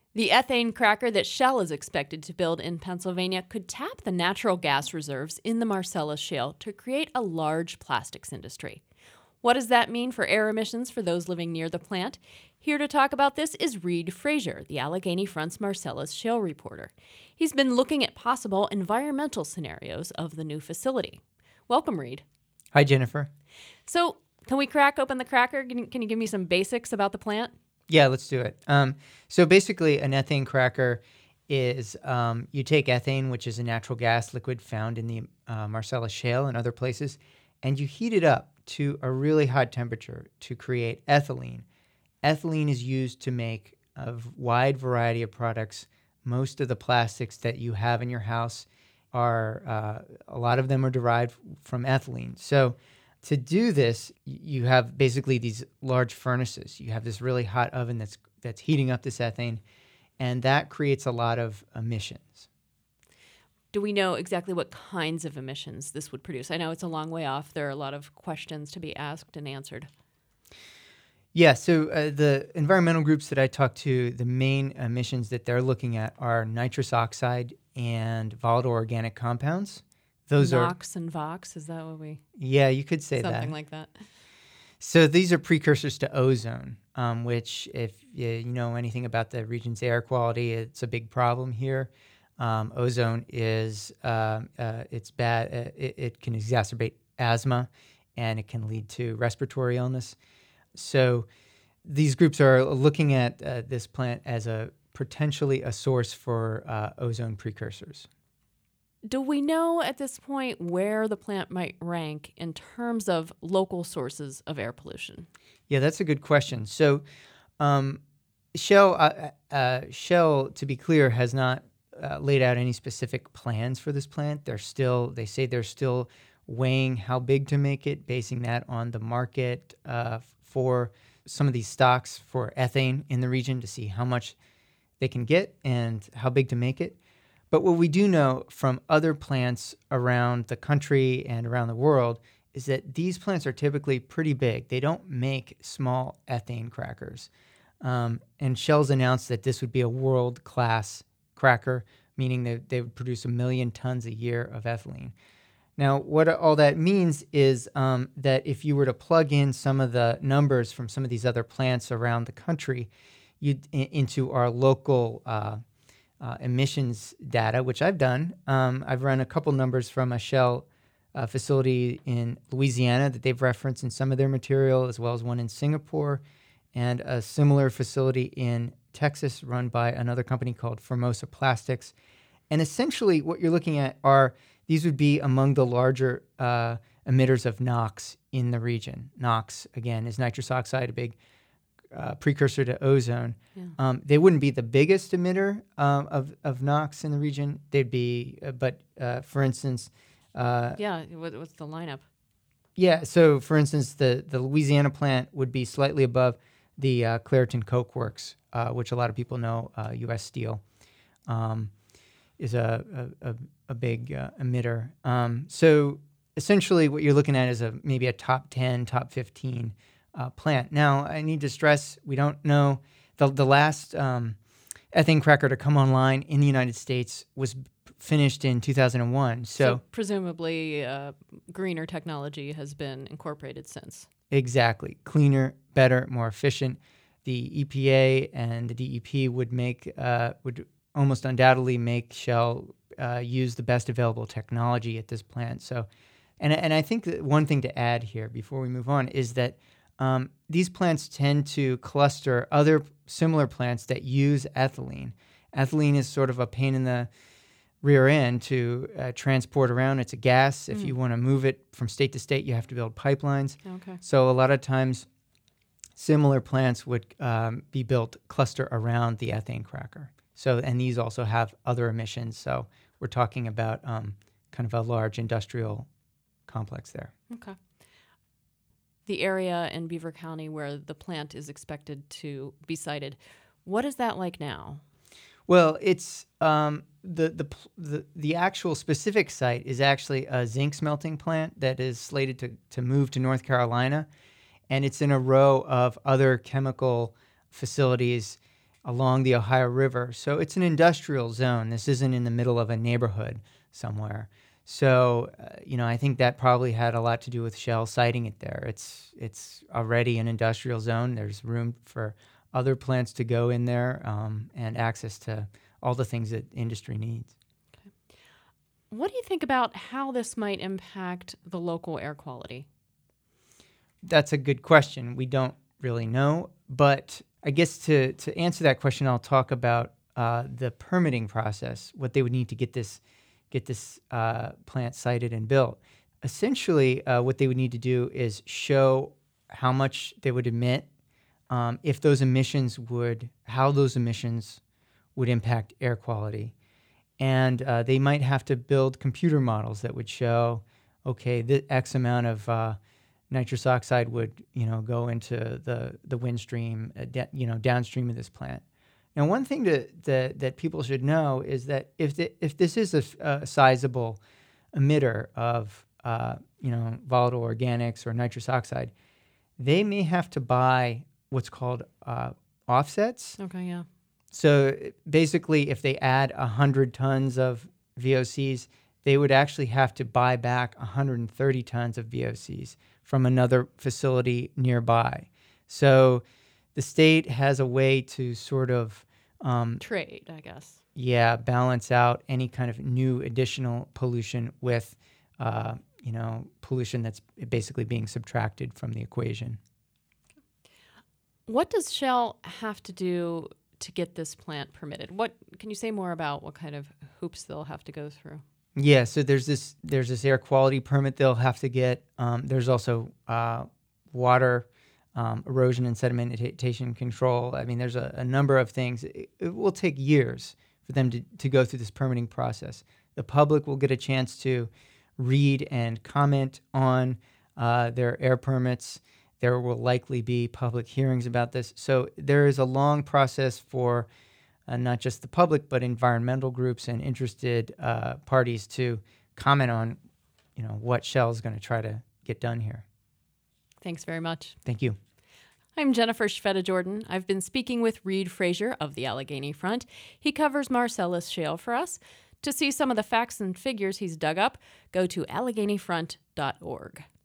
The ethane cracker that Shell is expected to build in Pennsylvania could tap the natural gas reserves in the Marcellus Shale to create a large plastics industry. What does that mean for air emissions for those living near the plant? Here to talk about this is Reed Frazier, the Allegheny Front's Marcellus Shale reporter. He's been looking at possible environmental scenarios of the new facility. Welcome, Reed. Hi, Jennifer. So, can we crack open the cracker? Can you give me some basics about the plant? Yeah, let's do it. So basically, an ethane cracker is you take ethane, which is a natural gas liquid found in the Marcellus Shale and other places, and you heat it up to a really hot temperature to create ethylene. Ethylene is used to make a wide variety of products. Most of the plastics that you have in your house are, a lot of them are derived from ethylene. So to do this, you have basically these large furnaces. You have this really hot oven that's heating up this ethane, and that creates a lot of emissions. Do we know exactly what kinds of emissions this would produce? I know it's a long way off. There are a lot of questions to be asked and answered. Yeah, so the environmental groups that I talked to, the main emissions that they're looking at are nitrous oxide and volatile organic compounds. Those NOx and VOx, is that what we... Yeah, you could say that. Something like that. So these are precursors to ozone, which if you know anything about the region's air quality, it's a big problem here. Ozone is, it's bad. It can exacerbate asthma, and it can lead to respiratory illness. So these groups are looking at this plant as potentially a source for ozone precursors. Do we know at this point where the plant might rank in terms of local sources of air pollution? Yeah, that's a good question. So Shell, to be clear, has not laid out any specific plans for this plant. They say they're still weighing how big to make it, basing that on the market for some of these stocks for ethane in the region to see how much they can get and how big to make it. But what we do know from other plants around the country and around the world is that these plants are typically pretty big. They don't make small ethane crackers. And Shell's announced that this would be a world-class cracker, meaning that they would produce 1 million tons a year of ethylene. Now, what all that means is that if you were to plug in some of the numbers from some of these other plants around the country into our local emissions data, which I've done, I've run a couple numbers from a Shell facility in Louisiana that they've referenced in some of their material, as well as one in Singapore, and a similar facility in Texas run by another company called Formosa Plastics. And essentially what you're looking at these would be among the larger emitters of NOx in the region. NOx, again, is nitrous oxide, a big precursor to ozone. Yeah. They wouldn't be the biggest emitter of NOx in the region. They'd be, for instance... what's the lineup? Yeah, so for instance, the Louisiana plant would be slightly above the Clairton Coke Works, which a lot of people know, U.S. Steel, is a big emitter. So essentially what you're looking at is maybe a top 10, top 15 plant. Now, I need to stress, we don't know. The last ethane cracker to come online in the United States was finished in 2001. So presumably greener technology has been incorporated since. Exactly. Cleaner, better, more efficient. The EPA and the DEP would almost undoubtedly make Shell use the best available technology at this plant. So, and I think that one thing to add here before we move on is that these plants tend to cluster other similar plants that use ethylene. Ethylene is sort of a pain in the rear end to transport around. It's a gas. If you want to move it from state to state, you have to build pipelines. Okay. So a lot of times, similar plants would be built cluster around the ethane cracker. So, and these also have other emissions. So we're talking about kind of a large industrial complex there. Okay. The area in Beaver County where the plant is expected to be sited, what is that like now? Well, it's the actual specific site is actually a zinc smelting plant that is slated to move to North Carolina, and it's in a row of other chemical facilities along the Ohio River. So it's an industrial zone. This isn't in the middle of a neighborhood somewhere. So, I think that probably had a lot to do with Shell siting it there. It's already an industrial zone. There's room for other plants to go in there, and access to all the things that industry needs. What do you think about how this might impact the local air quality? That's a good question. We don't really know, but I guess to answer that question, I'll talk about the permitting process, what they would need to get this plant sited and built. Essentially, what they would need to do is show how much they would emit, how those emissions would impact air quality. And they might have to build computer models that would show, okay, the X amount of nitrous oxide would, go into the wind stream, downstream of this plant. Now, one thing that people should know is that if this is a sizable emitter of, volatile organics or nitrous oxide, they may have to buy what's called offsets. Okay, yeah. So basically, if they add 100 tons of VOCs, they would actually have to buy back 130 tons of VOCs from another facility nearby. So the state has a way to sort of trade, I guess. Yeah, balance out any kind of new additional pollution with, pollution that's basically being subtracted from the equation. What does Shell have to do to get this plant permitted? Can you say more about what kind of hoops they'll have to go through? Yeah, so there's this air quality permit they'll have to get. There's also water erosion and sedimentation control. I mean, there's a number of things. It will take years for them to go through this permitting process. The public will get a chance to read and comment on their air permits. There will likely be public hearings about this. So there is a long process for not just the public, but environmental groups and interested parties to comment on, what Shell is going to try to get done here. Thanks very much. Thank you. I'm Jennifer Shveta-Jordan. I've been speaking with Reed Frazier of the Allegheny Front. He covers Marcellus Shale for us. To see some of the facts and figures he's dug up, go to AlleghenyFront.org.